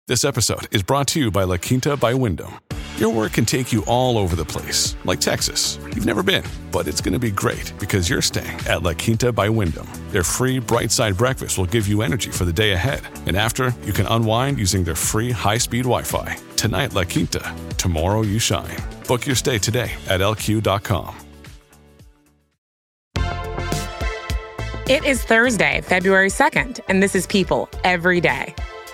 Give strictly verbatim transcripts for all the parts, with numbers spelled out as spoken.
This episode is brought to you by La Quinta by Wyndham. Your work can take you all over the place, like Texas. You've never been, but it's going to be great because you're staying at La Quinta by Wyndham. Their free Bright Side breakfast will give you energy for the day ahead. And after, you can unwind using their free high-speed Wi-Fi. Tonight, La Quinta. Tomorrow, you shine. Book your stay today at L Q dot com. It is Thursday, February second, and this is People Every Day.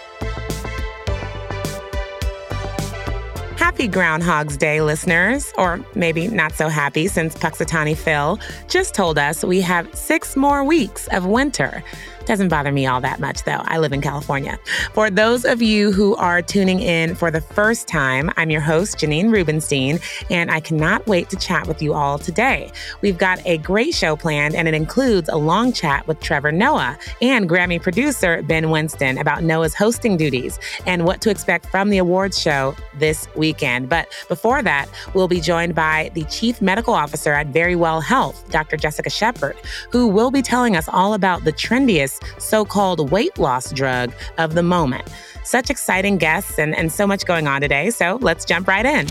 Happy Groundhog's Day, listeners. Or maybe not so happy, since Puxatani Phil just told us we have six more weeks of winter. Doesn't bother me all that much, though. I live in California. For those of you who are tuning in for the first time, I'm your host, Janine Rubenstein, and I cannot wait to chat with you all today. We've got a great show planned, and it includes a long chat with Trevor Noah and Grammy producer Ben Winston about Noah's hosting duties and what to expect from the awards show this weekend. But before that, we'll be joined by the Chief Medical Officer at Verywell Health, Doctor Jessica Shepard, who will be telling us all about the trendiest so-called weight loss drug of the moment. Such exciting guests and, and so much going on today, so let's jump right in.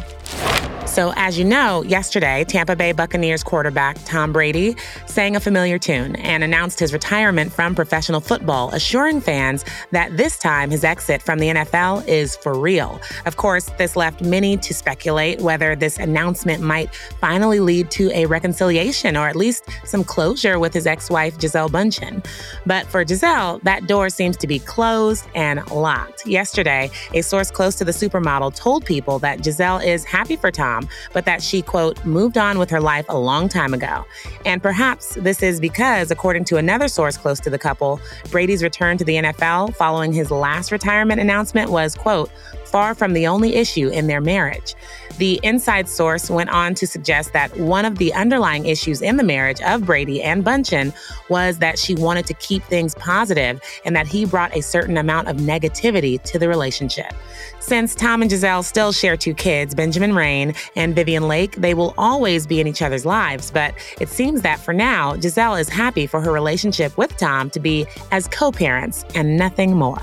So as you know, yesterday, Tampa Bay Buccaneers quarterback Tom Brady sang a familiar tune and announced his retirement from professional football, assuring fans that this time his exit from the N F L is for real. Of course, this left many to speculate whether this announcement might finally lead to a reconciliation or at least some closure with his ex-wife, Gisele Bündchen. But for Gisele, that door seems to be closed and locked. Yesterday, a source close to the supermodel told People that Gisele is happy for Tom, but that she, quote, moved on with her life a long time ago. And perhaps this is because, according to another source close to the couple, Brady's return to the N F L following his last retirement announcement was, quote, far from the only issue in their marriage. The inside source went on to suggest that one of the underlying issues in the marriage of Brady and Bündchen was that she wanted to keep things positive and that he brought a certain amount of negativity to the relationship. Since Tom and Gisele still share two kids, Benjamin Rain and Vivian Lake, they will always be in each other's lives. But it seems that for now, Gisele is happy for her relationship with Tom to be as co-parents and nothing more.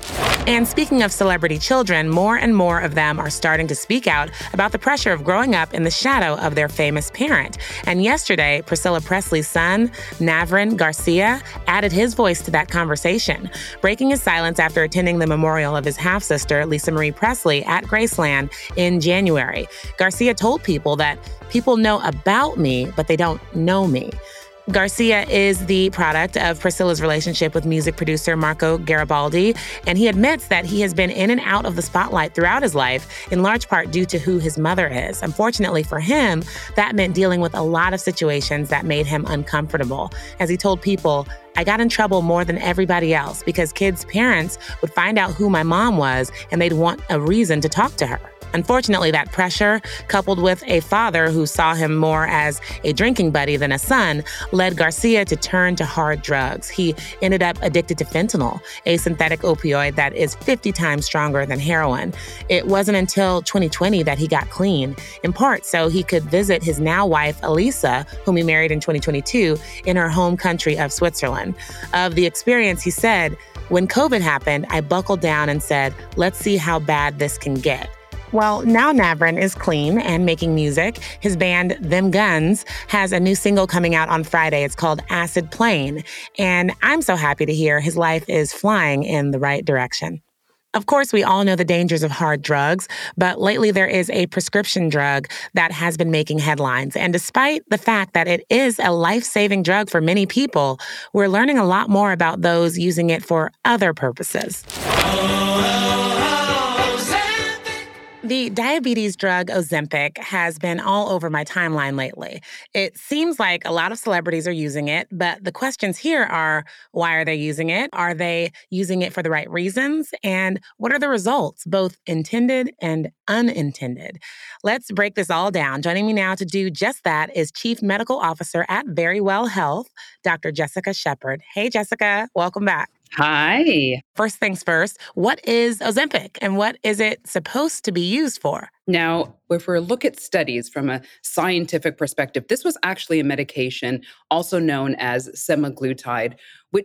And speaking of celebrity children, more and more of them are starting to speak out about the pressure of growing up in the shadow of their famous parent. And yesterday, Priscilla Presley's son, Navrin Garcia, added his voice to that conversation, breaking his silence after attending the memorial of his half-sister, Lisa Marie Presley, at Graceland in January. Garcia told People that people know about me, but they don't know me. Garcia is the product of Priscilla's relationship with music producer Marco Garibaldi, and he admits that he has been in and out of the spotlight throughout his life, in large part due to who his mother is. Unfortunately for him, that meant dealing with a lot of situations that made him uncomfortable. As he told People, I got in trouble more than everybody else because kids' parents would find out who my mom was and they'd want a reason to talk to her. Unfortunately, that pressure, coupled with a father who saw him more as a drinking buddy than a son, led Garcia to turn to hard drugs. He ended up addicted to fentanyl, a synthetic opioid that is fifty times stronger than heroin. It wasn't until twenty twenty that he got clean, in part so he could visit his now wife, Elisa, whom he married in twenty twenty-two, in her home country of Switzerland. Of the experience, he said, when COVID happened, I buckled down and said, let's see how bad this can get. Well, now Navrin is clean and making music. His band, Them Guns, has a new single coming out on Friday. It's called Acid Plane. And I'm so happy to hear his life is flying in the right direction. Of course, we all know the dangers of hard drugs, but lately there is a prescription drug that has been making headlines. And despite the fact that it is a life-saving drug for many people, we're learning a lot more about those using it for other purposes. The diabetes drug Ozempic has been all over my timeline lately. It seems like a lot of celebrities are using it, but the questions here are, why are they using it? Are they using it for the right reasons? And what are the results, both intended and unintended? Let's break this all down. Joining me now to do just that is Chief Medical Officer at Verywell Health, Doctor Jessica Shepard. Hey, Jessica, welcome back. Hi. First things first, what is Ozempic and what is it supposed to be used for? Now, if we look at studies from a scientific perspective, this was actually a medication also known as semaglutide, which was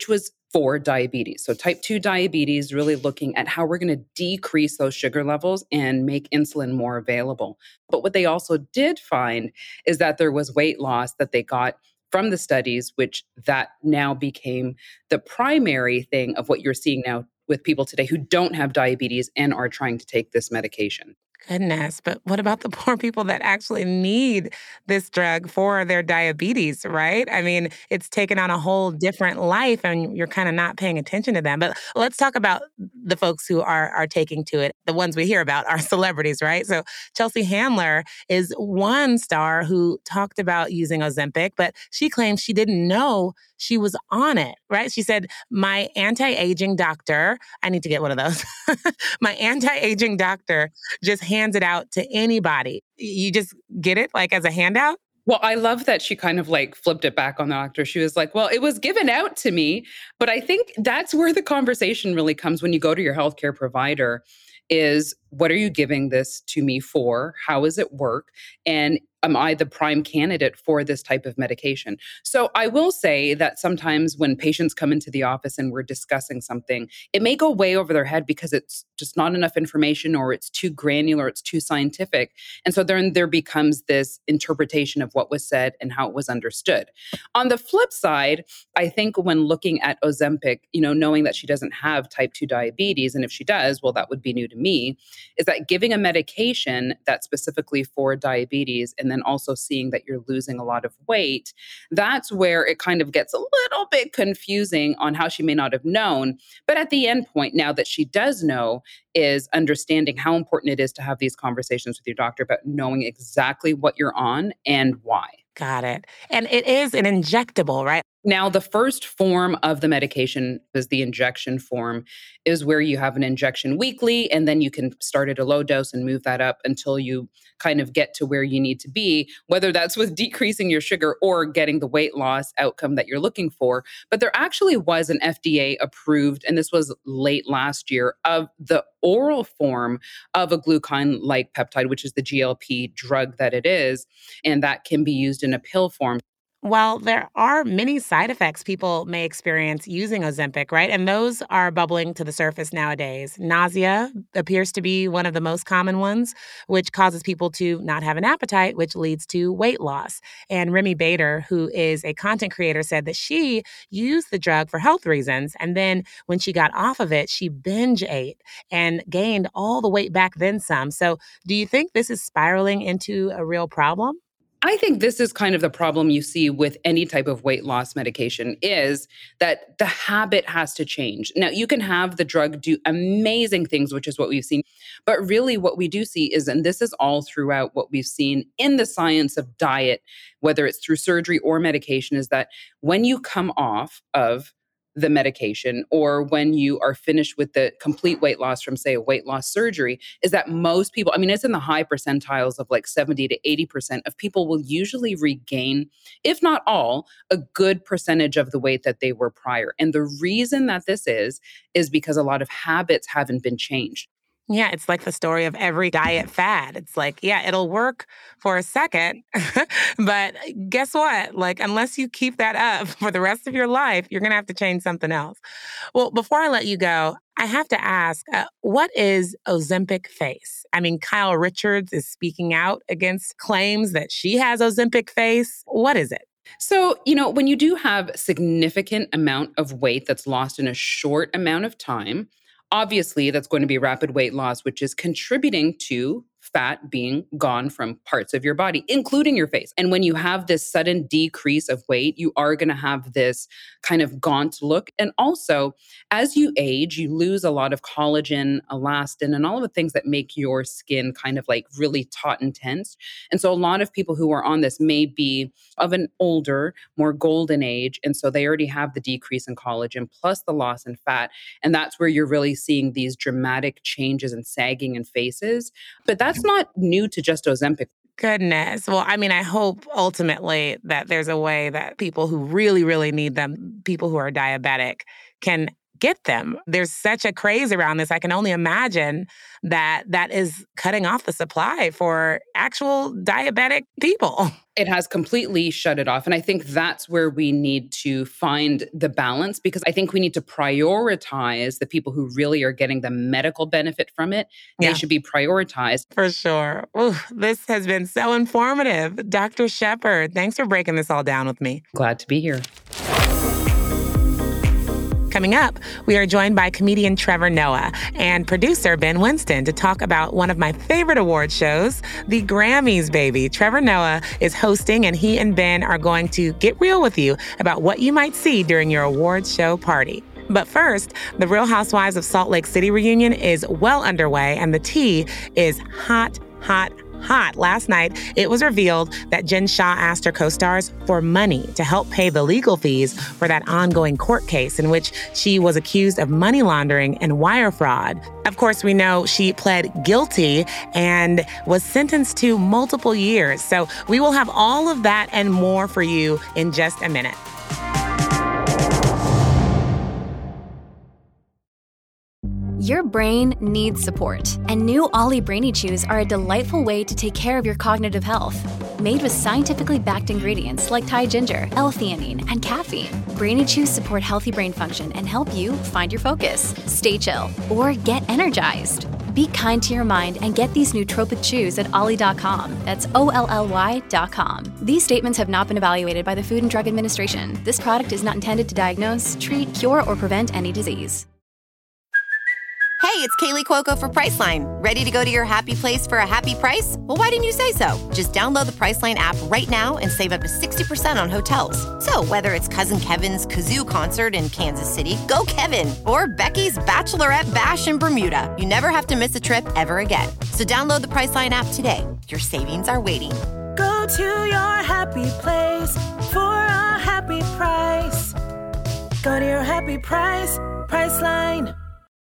for diabetes. So type two diabetes, really looking at how we're going to decrease those sugar levels and make insulin more available. But what they also did find is that there was weight loss that they got from the studies, which that now became the primary thing of what you're seeing now with people today who don't have diabetes and are trying to take this medication. Goodness, but what about the poor people that actually need this drug for their diabetes, right? I mean, it's taken on a whole different life and you're kind of not paying attention to them. But let's talk about the folks who are are taking to it. The ones we hear about are celebrities, right? So Chelsea Handler is one star who talked about using Ozempic, but she claims she didn't know she was on it, right? She said, my anti-aging doctor, I need to get one of those. My anti-aging doctor just hands it out to anybody. You just get it like as a handout? Well, I love that she kind of like flipped it back on the doctor. She was like, well, it was given out to me. But I think that's where the conversation really comes when you go to your healthcare provider is, what are you giving this to me for? How does it work? And am I the prime candidate for this type of medication? So I will say that sometimes when patients come into the office and we're discussing something, it may go way over their head because it's just not enough information or it's too granular, it's too scientific. And so then there becomes this interpretation of what was said and how it was understood. On the flip side, I think when looking at Ozempic, you know, knowing that she doesn't have type two diabetes, and if she does, well, that would be new to me, is that giving a medication that's specifically for diabetes and then also seeing that you're losing a lot of weight, that's where it kind of gets a little bit confusing on how she may not have known. But at the end point, now that she does know, is understanding how important it is to have these conversations with your doctor about knowing exactly what you're on and why. Got it. And it is an injectable, right? Now, the first form of the medication is the injection form, is where you have an injection weekly, and then you can start at a low dose and move that up until you kind of get to where you need to be, whether that's with decreasing your sugar or getting the weight loss outcome that you're looking for. But there actually was an F D A approved, and this was late last year, of the oral form of a glucagon-like peptide, which is the G L P drug that it is, and that can be used in a pill form. While there are many side effects people may experience using Ozempic, right? And those are bubbling to the surface nowadays. Nausea appears to be one of the most common ones, which causes people to not have an appetite, which leads to weight loss. And Remy Bader, who is a content creator, said that she used the drug for health reasons. And then when she got off of it, she binge ate and gained all the weight back, then some. So do you think this is spiraling into a real problem? I think this is kind of the problem you see with any type of weight loss medication, is that the habit has to change. Now, you can have the drug do amazing things, which is what we've seen. But really what we do see is, and this is all throughout what we've seen in the science of diet, whether it's through surgery or medication, is that when you come off of the medication, or when you are finished with the complete weight loss from, say, a weight loss surgery, is that most people, I mean, it's in the high percentiles of like seventy to eighty percent of people will usually regain, if not all, a good percentage of the weight that they were prior. And the reason that this is, is because a lot of habits haven't been changed. Yeah, it's like the story of every diet fad. It's like, yeah, it'll work for a second, but guess what? Like, unless you keep that up for the rest of your life, you're going to have to change something else. Well, before I let you go, I have to ask, uh, what is Ozempic face? I mean, Kyle Richards is speaking out against claims that she has Ozempic face. What is it? So, you know, when you do have significant amount of weight that's lost in a short amount of time, obviously, that's going to be rapid weight loss, which is contributing to fat being gone from parts of your body, including your face. And when you have this sudden decrease of weight, you are going to have this kind of gaunt look. And also, as you age, you lose a lot of collagen, elastin, and all of the things that make your skin kind of like really taut and tense. And so a lot of people who are on this may be of an older, more golden age. And so they already have the decrease in collagen plus the loss in fat. And that's where you're really seeing these dramatic changes and sagging in faces. But that's not new to just Ozempic. Goodness. Well, I mean, I hope ultimately that there's a way that people who really, really need them, people who are diabetic, can get them. There's such a craze around this. I can only imagine that that is cutting off the supply for actual diabetic people. It has completely shut it off. And I think that's where we need to find the balance, because I think we need to prioritize the people who really are getting the medical benefit from it. Yeah. They should be prioritized. For sure. Ooh, this has been so informative. Doctor Shepherd, thanks for breaking this all down with me. Glad to be here. Coming up, we are joined by comedian Trevor Noah and producer Ben Winston to talk about one of my favorite award shows, the Grammys, baby. Trevor Noah is hosting, and he and Ben are going to get real with you about what you might see during your awards show party. But first, the Real Housewives of Salt Lake City reunion is well underway, and the tea is hot, hot, hot. Last night, it was revealed that Jen Shah asked her co-stars for money to help pay the legal fees for that ongoing court case in which she was accused of money laundering and wire fraud. Of course, we know she pled guilty and was sentenced to multiple years. So we will have all of that and more for you in just a minute. Your brain needs support, and new Ollie Brainy Chews are a delightful way to take care of your cognitive health. Made with scientifically backed ingredients like Thai ginger, L-theanine, and caffeine, Brainy Chews support healthy brain function and help you find your focus, stay chill, or get energized. Be kind to your mind and get these nootropic chews at ollie dot com. That's O L L Y dot com. These statements have not been evaluated by the Food and Drug Administration. This product is not intended to diagnose, treat, cure, or prevent any disease. Hey, it's Kaylee Cuoco for Priceline. Ready to go to your happy place for a happy price? Well, why didn't you say so? Just download the Priceline app right now and save up to sixty percent on hotels. So whether it's Cousin Kevin's Kazoo Concert in Kansas City, go Kevin, or Becky's Bachelorette Bash in Bermuda, you never have to miss a trip ever again. So download the Priceline app today. Your savings are waiting. Go to your happy place for a happy price. Go to your happy price, Priceline.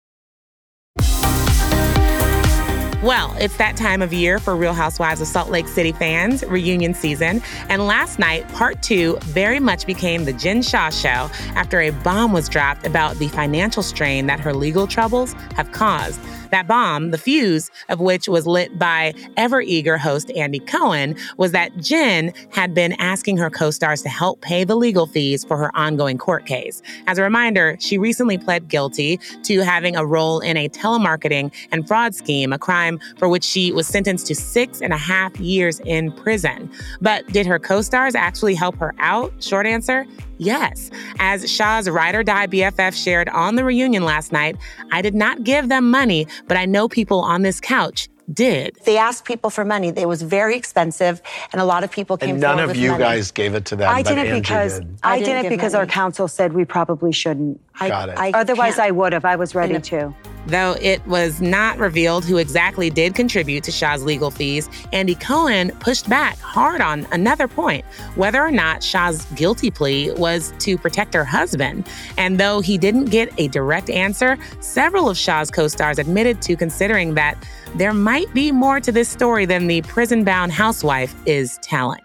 Well, it's that time of year for Real Housewives of Salt Lake City fans, reunion season. And last night, part two very much became the Jen Shah show after a bomb was dropped about the financial strain that her legal troubles have caused. That bomb, the fuse of which was lit by ever-eager host Andy Cohen, was that Jen had been asking her co-stars to help pay the legal fees for her ongoing court case. As a reminder, she recently pled guilty to having a role in a telemarketing and fraud scheme, a crime for which she was sentenced to six and a half years in prison. But did her co-stars actually help her out? Short answer, yes. As Shah's ride or die B F F shared on the reunion last night, I did not give them money, but I know people on this couch did. They asked people for money. It was very expensive, and a lot of people came and forward none with of you money. guys gave it to them. I but did it Angie because did. I, I did didn't it give because our money. counsel said we probably shouldn't. I, Got it. I Otherwise, can't- I would have. I was ready I know. to. Though it was not revealed who exactly did contribute to Shah's legal fees, Andy Cohen pushed back hard on another point, whether or not Shah's guilty plea was to protect her husband. And though he didn't get a direct answer, several of Shah's co-stars admitted to considering that there might be more to this story than the prison-bound housewife is telling.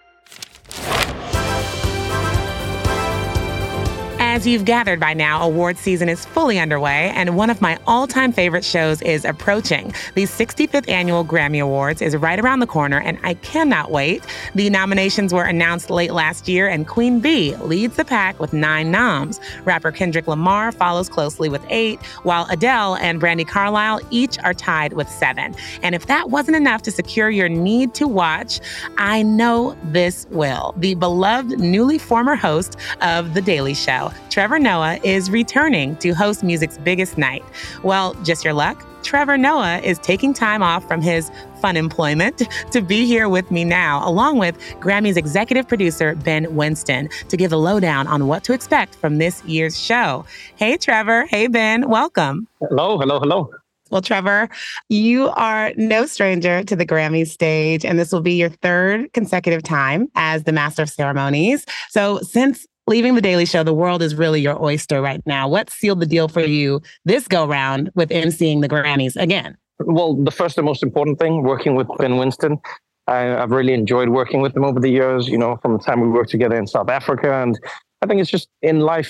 As you've gathered by now, award season is fully underway, and one of my all-time favorite shows is approaching. The sixty-fifth Annual Grammy Awards is right around the corner, and I cannot wait. The nominations were announced late last year, and Queen Bee leads the pack with nine noms. Rapper Kendrick Lamar follows closely with eight, while Adele and Brandi Carlile each are tied with seven. And if that wasn't enough to secure your need to watch, I know this will. The beloved newly former host of The Daily Show, Trevor Noah, is returning to host music's biggest night. Well, just your luck, Trevor Noah is taking time off from his fun employment to be here with me now, along with Grammy's executive producer, Ben Winston, to give the lowdown on what to expect from this year's show. Hey, Trevor. Hey, Ben. Welcome. Hello, hello, hello. Well, Trevor, you are no stranger to the Grammy stage, and this will be your third consecutive time as the Master of Ceremonies. So since leaving The Daily Show, the world is really your oyster right now. What sealed the deal for you this go-round with emceeing the Grammys again? Well, the first and most important thing, working with Ben Winston. I, I've really enjoyed working with him over the years, you know, from the time we worked together in South Africa. And I think it's just in life,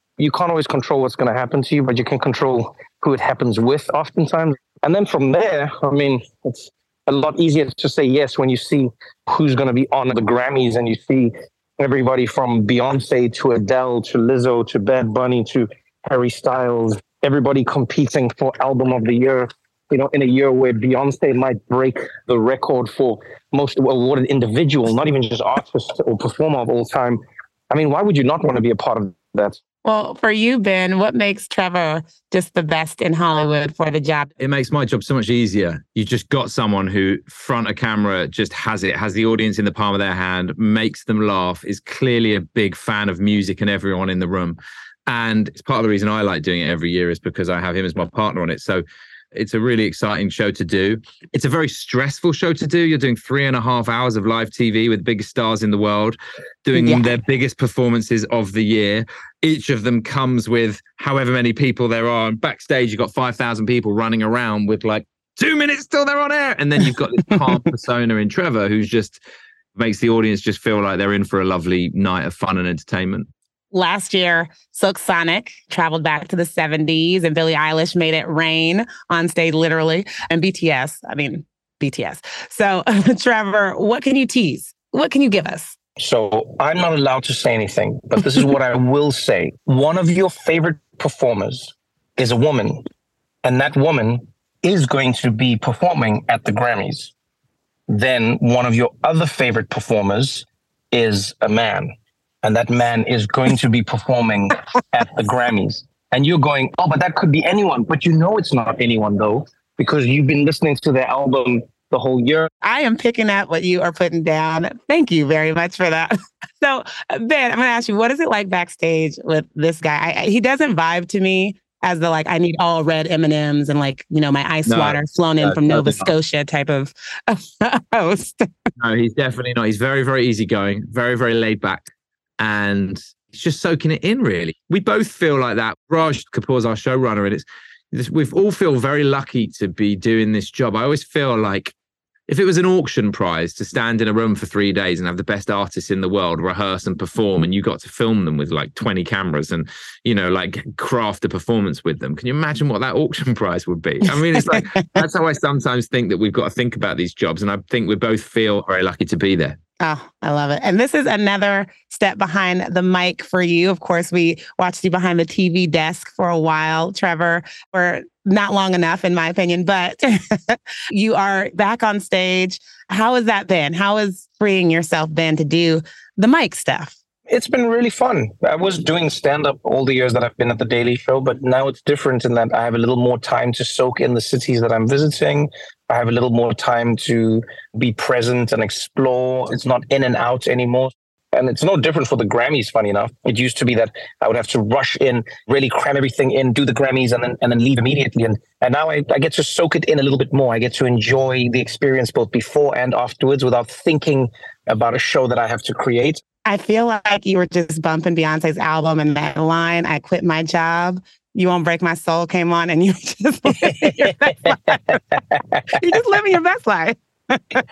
You can't always control what's going to happen to you, but you can control who it happens with oftentimes. And then from there, I mean, it's a lot easier to say yes when you see who's going to be on the Grammys and you see everybody from Beyonce to Adele to Lizzo to Bad Bunny to Harry Styles, everybody competing for Album of the Year, you know, in a year where Beyonce might break the record for most awarded individual, not even just artist or performer of all time. I mean, why would you not want to be a part of that? Well, for you, Ben, what makes Trevor just the best in Hollywood for the job? It makes my job so much easier. You just got someone who, front a camera, just has it, has the audience in the palm of their hand, makes them laugh, is clearly a big fan of music and everyone in the room. And it's part of the reason I like doing it every year is because I have him as my partner on it. So it's a really exciting show to do. It's a very stressful show to do. You're doing three and a half hours of live T V with the biggest stars in the world, doing yeah. their biggest performances of the year. Each of them comes with however many people there are. And backstage, you've got five thousand people running around with like two minutes till they're on air. And then you've got this calm persona in Trevor, who's just makes the audience just feel like they're in for a lovely night of fun and entertainment. Last year, Silk Sonic traveled back to the seventies and Billie Eilish made it rain on stage, literally. And B T S, I mean, B T S. So, Trevor, what can you tease? What can you give us? So I'm not allowed to say anything, but this is what I will say. One of your favorite performers is a woman, and that woman is going to be performing at the Grammys. Then one of your other favorite performers is a man. And that man is going to be performing at the Grammys. And you're going, oh, but that could be anyone. But you know it's not anyone, though, because you've been listening to their album the whole year. I am picking up what you are putting down. Thank you very much for that. So, Ben, I'm going to ask you, what is it like backstage with this guy? I, I, he doesn't vibe to me as the, like, I need all red M and M's and, like, you know, my ice no, water flown in no, from Nova Scotia type of host. No, he's definitely not. He's very, very easygoing, very, very laid back. And it's just soaking it in, really. We both feel like that. Raj Kapoor's our showrunner, and it's, it's we all feel very lucky to be doing this job. I always feel like if it was an auction prize to stand in a room for three days and have the best artists in the world rehearse and perform, and you got to film them with like twenty cameras and, you know, like craft a performance with them. Can you imagine what that auction prize would be? I mean, it's like, that's how I sometimes think that we've got to think about these jobs. And I think we both feel very lucky to be there. Oh, I love it. And this is another step behind the mic for you. Of course, we watched you behind the T V desk for a while, Trevor, for not long enough, in my opinion, but you are back on stage. How has that been? How has freeing yourself been to do the mic stuff? It's been really fun. I was doing stand-up all the years that I've been at The Daily Show, but now it's different in that I have a little more time to soak in the cities that I'm visiting. I have a little more time to be present and explore. It's not in and out anymore. And it's no different for the Grammys, funny enough. It used to be that I would have to rush in, really cram everything in, do the Grammys, and then and then leave immediately. And and now I, I get to soak it in a little bit more. I get to enjoy the experience both before and afterwards without thinking about a show that I have to create. I feel like you were just bumping Beyonce's album and that line, I quit my job, You Won't Break My Soul came on and you just living your best life. You're just living your best life. uh,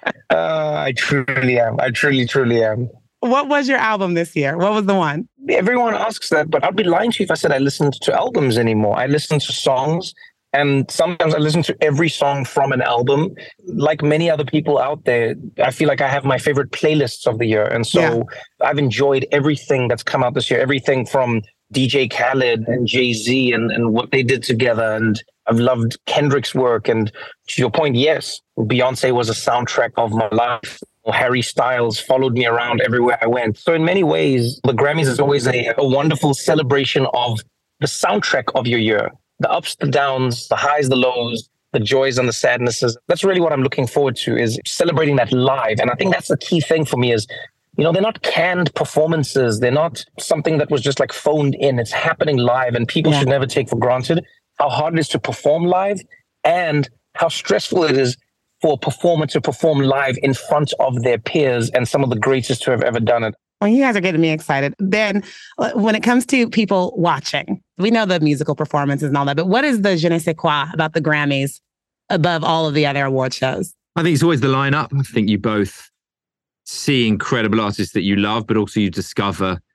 I truly am. I truly, truly am. What was your album this year? What was the one? Everyone asks that, but I'd be lying to you if I said I listened to albums anymore. I listen to songs, and sometimes I listen to every song from an album. Like many other people out there, I feel like I have my favorite playlists of the year. And so yeah. I've enjoyed everything that's come out this year, everything from D J Khaled and Jay-Z and, and what they did together. And I've loved Kendrick's work. And to your point, yes, Beyonce was a soundtrack of my life. Harry Styles followed me around everywhere I went. So in many ways, the Grammys is always a, a wonderful celebration of the soundtrack of your year. The ups, the downs, the highs, the lows, the joys and the sadnesses. That's really what I'm looking forward to, is celebrating that live. And I think that's the key thing for me is, you know, they're not canned performances. They're not something that was just like phoned in. It's happening live, and people yeah. should never take for granted how hard it is to perform live and how stressful it is for a performer to perform live in front of their peers and some of the greatest who have ever done it. Well, you guys are getting me excited. Ben, when it comes to people watching, we know the musical performances and all that, but what is the je ne sais quoi about the Grammys above all of the other award shows? I think it's always the lineup. I think you both see incredible artists that you love, but also you discover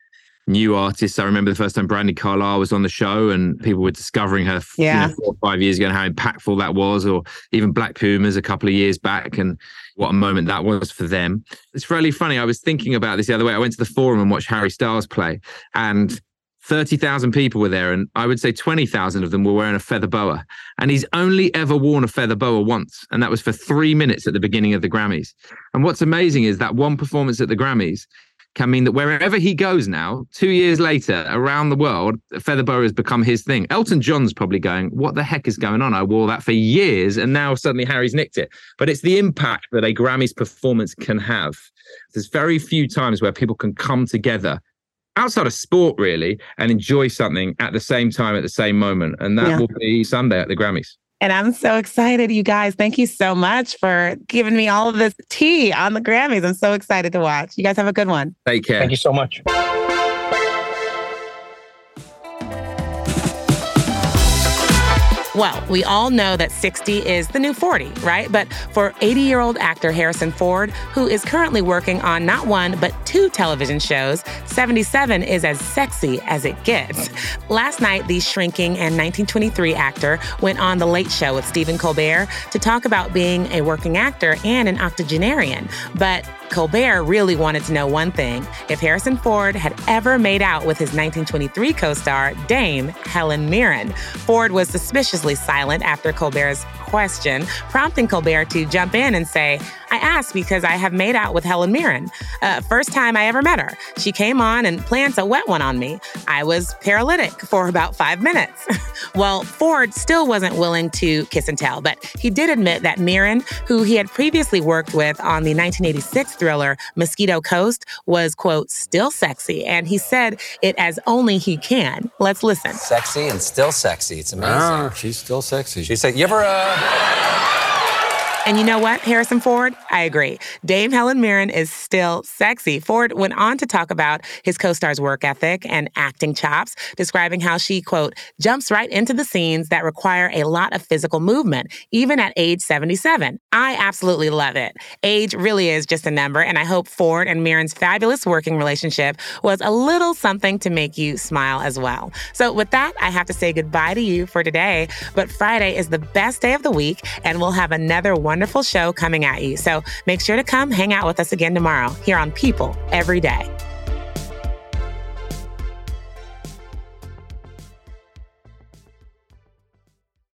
new artists. I remember the first time Brandi Carlile was on the show and people were discovering her yeah. you know, four or five years ago and how impactful that was, or even Black Pumas a couple of years back and what a moment that was for them. It's really funny. I was thinking about this the other way. I went to the Forum and watched Harry Styles play, and thirty thousand people were there, and I would say twenty thousand of them were wearing a feather boa. And he's only ever worn a feather boa once, and that was for three minutes at the beginning of the Grammys. And what's amazing is that one performance at the Grammys can mean that wherever he goes now, two years later, around the world, feather boa has become his thing. Elton John's probably going, what the heck is going on? I wore that for years, and now suddenly Harry's nicked it. But it's the impact that a Grammys performance can have. There's very few times where people can come together outside of sport, really, and enjoy something at the same time, at the same moment. And that yeah. will be Sunday at the Grammys. And I'm so excited, you guys. Thank you so much for giving me all of this tea on the Grammys. I'm so excited to watch. You guys have a good one. Take care. Thank you so much. Well, we all know that sixty is the new forty, right? But for eighty-year-old actor Harrison Ford, who is currently working on not one, but two television shows, seventy-seven is as sexy as it gets. Last night, the shrinking and nineteen twenty-three actor went on The Late Show with Stephen Colbert to talk about being a working actor and an octogenarian. But Colbert really wanted to know one thing: if Harrison Ford had ever made out with his nineteen twenty-three co-star, Dame Helen Mirren. Ford was suspiciously silent after Colbert's question, prompting Colbert to jump in and say, I asked because I have made out with Helen Mirren. Uh, first time I ever met her. She came on and planned a wet one on me. I was paralytic for about five minutes. Well, Ford still wasn't willing to kiss and tell, but he did admit that Mirren, who he had previously worked with on the nineteen eighty-six thriller Mosquito Coast, was, quote, still sexy. And he said it as only he can. Let's listen. Sexy and still sexy. It's amazing. Ah, she's still sexy. She said, you ever, uh... And you know what, Harrison Ford? I agree. Dame Helen Mirren is still sexy. Ford went on to talk about his co-star's work ethic and acting chops, describing how she, quote, jumps right into the scenes that require a lot of physical movement, even at age seventy-seven. I absolutely love it. Age really is just a number, and I hope Ford and Mirren's fabulous working relationship was a little something to make you smile as well. So with that, I have to say goodbye to you for today, but Friday is the best day of the week, and we'll have another one wonderful show coming at you. So make sure to come hang out with us again tomorrow here on People Every Day.